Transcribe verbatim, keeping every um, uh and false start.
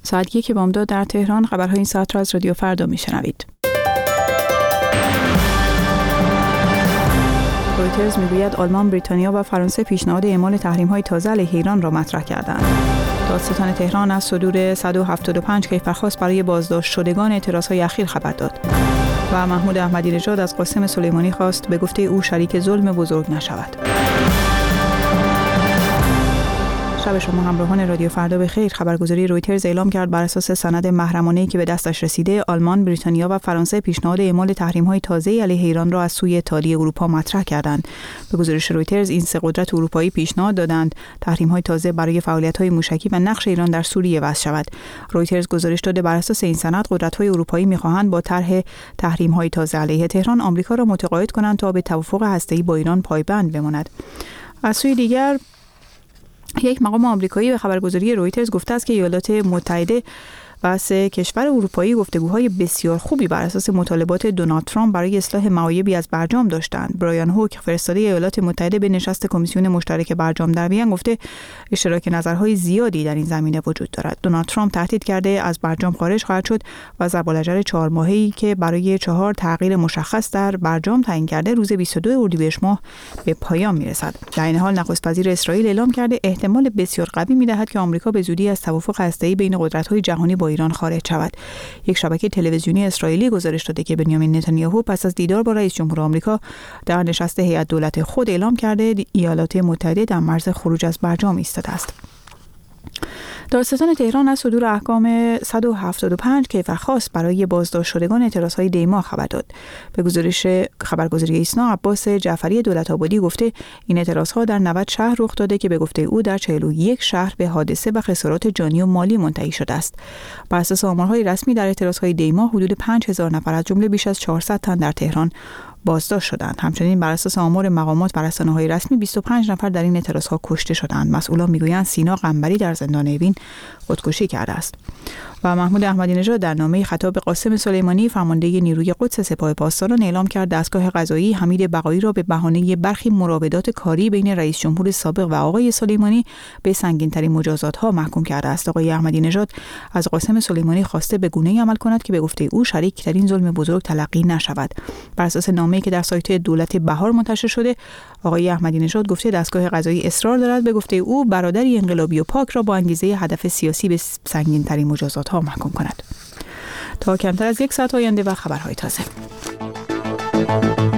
ساعت یک بامداد در تهران. خبرهای این ساعت را از رادیو فردا میشنوید. رویترز میگوید آلمان، بریتانیا و فرانسه پیشنهاد اعمال تحریم‌های تازه علیه ایران را مطرح کردند. دادستان تهران از صدور صد و هفتاد و پنج کیفرخواست برای بازداشت شدگان اعتراض‌های اخیر خبر داد. و محمود احمدی نژاد از قاسم سلیمانی خواست به گفته او شریک ظلم بزرگ نشود. شب شما همراهان رادیو فردا بخیر. خبرگزاری رویترز اعلام کرد بر اساس سند محرمانه‌ای که به دستش رسیده، آلمان، بریتانیا و فرانسه پیشنهاد اعمال تحریم‌های تازه‌ای علیه ایران را از سوی اتحادیه اروپا مطرح کردند. به گزارش رویترز این سه قدرت اروپایی پیشنهاد دادند تحریم‌های تازه برای فعالیت‌های موشکی و نقش ایران در سوریه وضع شود. رویترز گزارش داده بر اساس این سند قدرت‌های اروپایی می‌خواهند با طرح تحریم‌های تازه علیه تهران آمریکا را متقاعد کنند تا به توافق هسته‌ای با ایران پایبند بماند. از سوی دیگر یک مقام آمریکایی به خبرگزاری رویترز گفته است که ایالات متحده و سه کشور اروپایی گفتگوهای بسیار خوبی بر اساس مطالبات دونالد ترامپ برای اصلاح معایبی از برجام داشتند. برایان هوک، فرستاده ایالات متحده به نشست کمیسیون مشترک برجام در وین، گفته اشتراک نظرهای زیادی در این زمینه وجود دارد. دونالد ترامپ تهدید کرده از برجام خارج خواهد شد و ضرب اللجر چهار ماهه‌ای که برای چهار تغییر مشخص در برجام تعیین کرده روز بیست و دو اردیبهشت ماه به پایان میرسد. در این حال نخست وزیر اسرائیل اعلام کرده احتمال بسیار قوی می‌دهد که آمریکا به زودی از توافق هسته‌ای بین قدرت‌های جهانی با ایران خارج شود. یک شبکه تلویزیونی اسرائیلی گزارش داده که بنیامین نتانیاهو پس از دیدار با رئیس جمهور آمریکا در نشست هیئت دولت خود اعلام کرده ایالات متحده در معرض خروج از برجام ایستاده است. دادستان تهران از صدور احکام صد و هفتاد و پنج کیفرخواست برای بازداشت شدگان اعتراضهای دیما خبر داد. به گزارش خبرگزاری ایسنا، عباس جعفری دولت‌آبادی گفته این اعتراضها در نود شهر رخ داده که به گفته او در چهل و یک شهر به حادثه و خسارات جانی و مالی منتهی شده است. بر اساس آمارهای رسمی در اعتراضهای دیما حدود پنج هزار نفر از جمله بیش از چهارصد تن در تهران بازداشت شدند. همچنین بر اساس آمار مقامات و رسانه‌های رسمی بیست و پنج نفر در این اعتراضها کشته شدند. مسئولان میگویند سینا قنبری در زندان اوین خودکشی کرده است. و محمود احمدی نژاد در نامه خطاب به قاسم سلیمانی، فرمانده نیروی قدس سپاه پاسداران، اعلام کرد دستگاه قضایی حمید بقایی را به بهانه برخی مراودات کاری بین رئیس جمهور سابق و آقای سلیمانی به سنگین‌ترین مجازات‌ها محکوم کرده است. آقای احمدی نژاد از قاسم سلیمانی خواسته به گونه‌ای عمل کند که به گفته او شریک در این ظلم بزرگ تلقی نشود. بر اساس نامه‌ای که در سایت دولت بهار منتشر شده، آقای احمدی نژاد گفته دستگاه قضایی اصرار دارد به گفته او برادری انقلابی و پاک را با انگیزه هدف سیاسی به سنگین‌ترین مجازات‌ها محکوم کند. تا کمتر از یک ساعت آینده و خبرهای تازه.